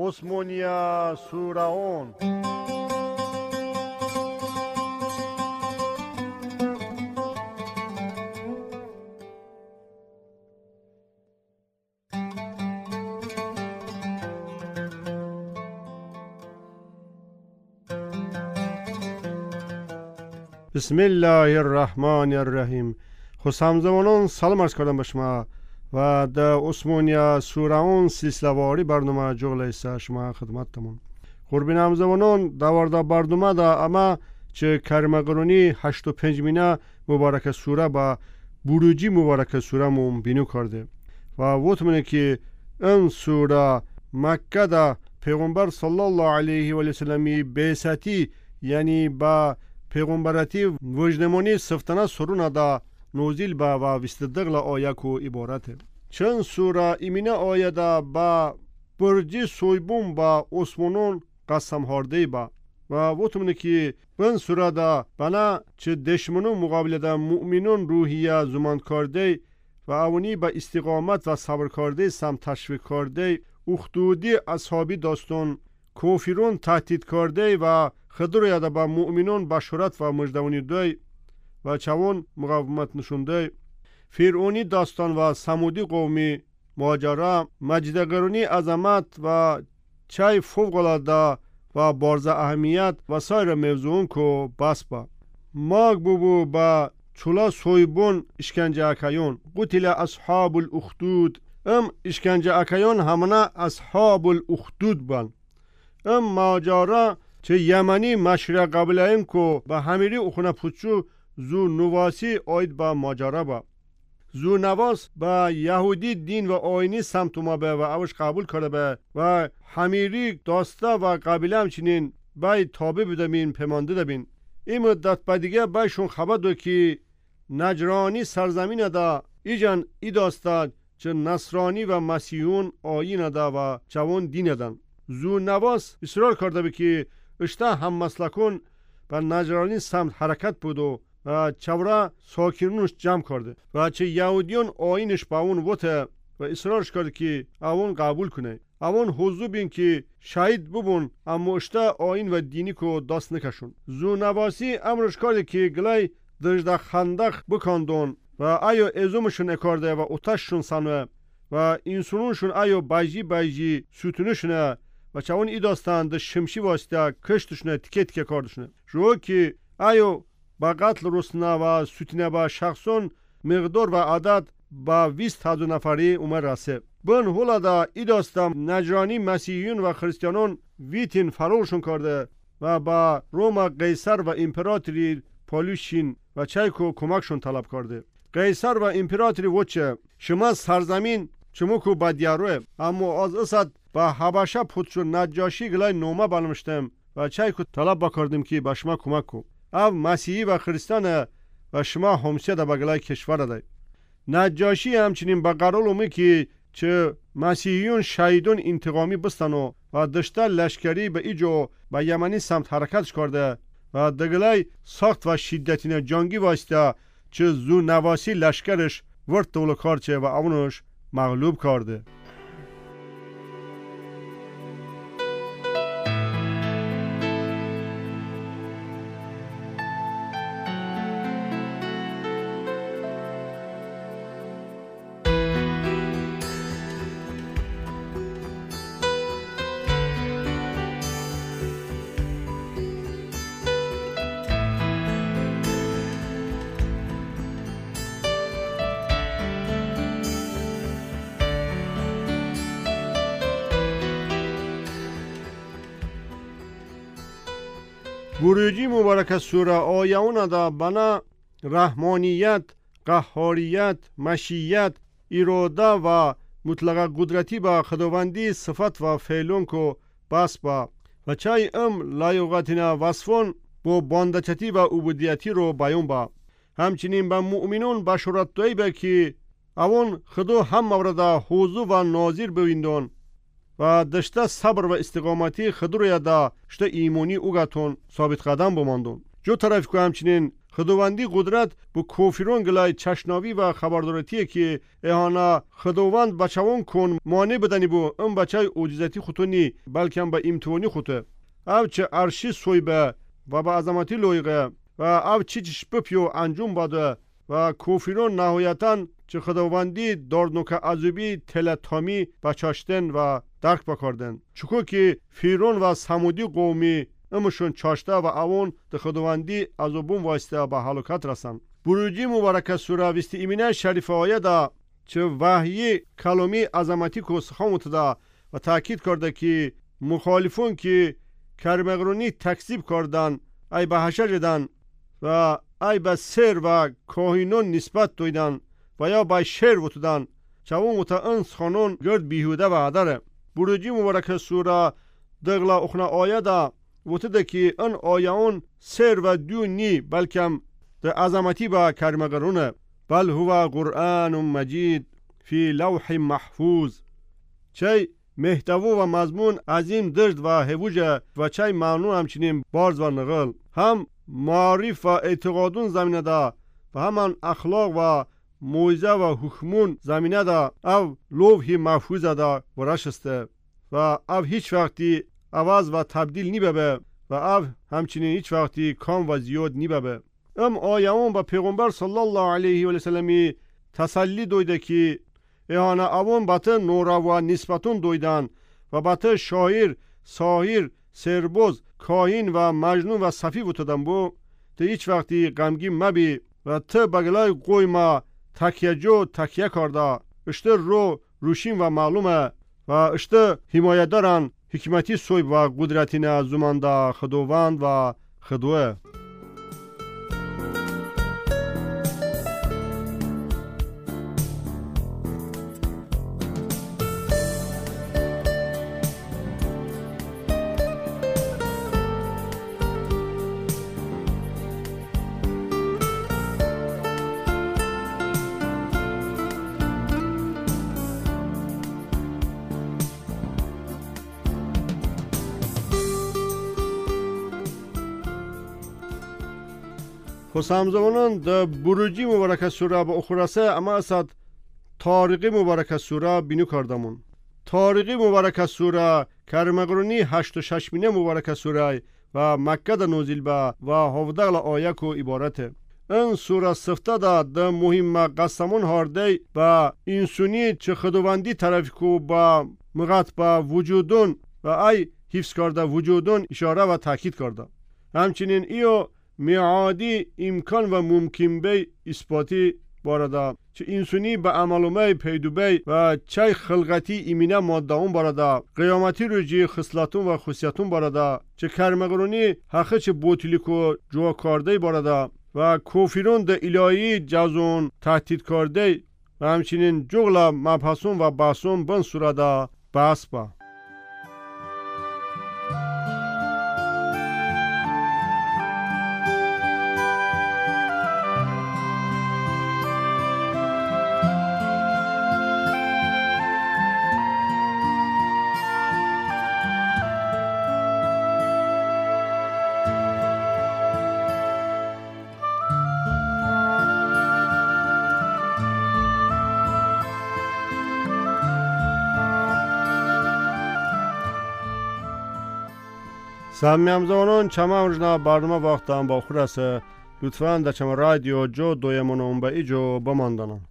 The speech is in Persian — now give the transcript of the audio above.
عثمانیه سورعون. بسم الله الرحمن الرحیم. همزمانان سلام عرض کردم به شما و در عثمانیه سورعون سلسله‌واری برنامه جغل شما خدمتتون. قربان همزمانان دوارده برنامه دا اما چه کریم قرآنی 85 مبارک سوره با بروجی مبارک سوره مون بینو کرده و وطمنه که این سوره مکه دا پیغمبر صلی الله علیه و سلمی بعثتی یعنی با پیغمبرتی وجدمانی سفتنه سرونه دا نوزیل با و وستدقل آیه کو عبارته. چند سوره ایمینه آیه دا با برجی سویبون با عثمانون قسم هارده با و وطمنه که این سوره دا بنا چه دشمنون مقابل دا مؤمنون روحیه زمان کرده و اونی با استقامت و صبر کرده سم تشویق کرده اخدودی اصحابی داستون کافرون تهدید کرده و خضر یاده با مؤمنون بشارت و مجدونی دوی و چون مقاومت نشونده فرعونی داستان و سمودی قومی ماجرا مجدگرونی عظمت و چای فوق‌العاده و بارز اهمیت و سایر موضوعون کو بس با ماگ بو با چولا سویبون اشکنجه اکیون قتل اصحاب الاخدود اشکنجه اکیون همانا اصحاب الاخدود بان ماجرا چه یمنی مشرق قبله این کو با همیری اخونه پوچو زو نواسی آید با ماجرا با زو نواس با یهودی دین و آینی سمتوما به و اوش قبول کرده به و همیری داسته و قبیله همچنین بای تابع بدمین پیمانده دبین این مدت با دیگه بایشون خبر دو که نجرانی سرزمین دا ایجان ای داسته چه نصرانی و مسیحون آیین دا و چون دین دن زو نواس اصرار کرده به که اشتا هم مسلکون و نجرانی سمت حرکت بودو و چورا ساکنونش جمع کرده و چه یهودیون آینش با اون وطه و اصرارش کرده که اون قبول کنه اون حضور بین که شهید ببون اما اشتا آین و دینی کو دست نکشون زو نواسی امرش کرده که گلای دجده خندق بکندون و ایو ازومشون اکارده و اتششون سنوه و اینسونونشون ایو بایجی سوتونشونه و چون ای داستان ده شمشی واسطه کشتشونه تیکه تیکه کاردشونه جو که ایو با قتل رسنه و سوتینه با شخصون مقدار و عدد با 20,000 نفری اومد رسه بن هولا دا ای داستان نجرانی مسیحیون و خریستیانون ویتین فرورشون کرده و با روما قیصر و امپراتوری پولوشین و چایکو کمکشون طلب کرده قیصر و امپراتوری وچه شما سرزمین چموکو با دیاروه اما از اسد با حبشه پوتشو نجاشی گلای نومه بلمشتم و چایکو طلب بکردیم که با شما کمک کو او مسیحی و خریستانه و شما همسیه ده بگلای کشور ده نجاشی همچنین با قرار اومه که چه مسیحیون شهیدون انتقامی بستنو و دشته لشکری به ایجو با یمنی سمت حرکتش کرده و دگلای سخت و شدتین جنگی واسطه چه زو نواسی لشکرش ورد طول کارچه و اونش مغلوب کرده بروجی مبارک سوره آیه دا بنا رحمانیت، قهاریت، مشیت، اراده و مطلق قدرتی با خداوندی صفت و فعلون کو بس با و چای لایقاتینا وصفون با باندچتی و عبودیتی رو بیان با همچنین با مؤمنون بشارت دوی به که اون خدا هم مورد حضور و ناظر بویندون و دشته صبر و استقامتی خدر یادا شته ایمونی اوگاتون ثابت قدم بماندون جو طرف که همچنین خداوندی قدرت بو کوفرون گلای چشناوی و خبردارتیه که ایهانا خداوند بچه‌ون کن مانع بدنی بو ام بچه اوجزتی خودتونی بلکه هم به امتوانی خوده او چه ارشی سویبه و به عظمتی لویقه و او چی چشپپیو انجام باده و کوفرون نهایتاً چه خداوندی دارنوک عذوبی تلتامی بچاشتن و درک بکردن چکو که فیرون و سمودی قومی امشون چاشته و اون ده خداوندی عذوبون واسطه به هلاکت رسن. بروجی مبارک سوره وستی ایمینه شریفه آیه چه وحی کلامی عظمتی که سخامت ده و تاکید کرده که مخالفون که کرمغرونی تکذیب کردن ای به حشر جدن و ای به سر و کاهینون نسبت دویدن و یا به شر وتدن چون متانس خانون گرد بیهوده و عدره. بروجی مبارک سوره دغلا اخنا آیه ده وتده که ان آیه سر و دو نی بلکم ده عظمتی با کرمغرونه بل هو قرآن مجید فی لوح محفوظ چه محتوا و مضمون عظیم درد و هوجه و چه معنون همچنین بارز و نقل هم معارف و اعتقادون زمینه ده و همان اخلاق و موعظه و حکمون زمینه ده او لوح محفوظ ده و رشسته و او هیچ وقتی عوض و تبدیل نی ببه و او همچنین هیچ وقتی کم و زیاد نی ببه. ام آیون با پیغمبر صلی الله علیه و سلمی تسلی دویده که ایهانا اون باته نورا و نسبتون دویدن و باته شاعر، ساحر، سربوز، کاهین و مجنون و صفی بودن بو ده هیچ وقتی غمگین مبی و ته بگلای قوی ما تکیه جو تکیه کرده اشته روشین و معلومه و اشته حمایت دارن حکمتی سوی و قدرتی نه زمانده خداوند و خدوه. همزمانان در بروجی مبارک سوره با اخراسه اما اسد تاریقی مبارک سوره بینو کردمون. تاریقی مبارک سوره کرمغرونی 86 مبارک سوره و مکه دا نوزیل با و 17 آیه کو عبارته. این سوره سفته دا مهم قسمون هارده با انسانی چه خداوندی طرف کو با مغت با وجودون و ای حفظ کرده وجودون اشاره و تاکید کرده. همچنین ایو میعادی امکان و ممکن بی اثباتی بارده چه انسانی به عملومه پیدوبی و چه خلقتی ایمینه مادهون بارده قیامتی روجی خصلتون و خصیتون بارده چه کرمغرونی حقه چه بوتیلیکو جوا کرده بارده و کوفرون ده الهی جزون تهدید کرده و همچنین جغل مبحثون و بحثون بن سورده بحث با. سامی همزمانان چما امروزنا برنامه وقتا با خورسه لطفاً در چما رادیو جو دویمون اون با ایجو بماندنم.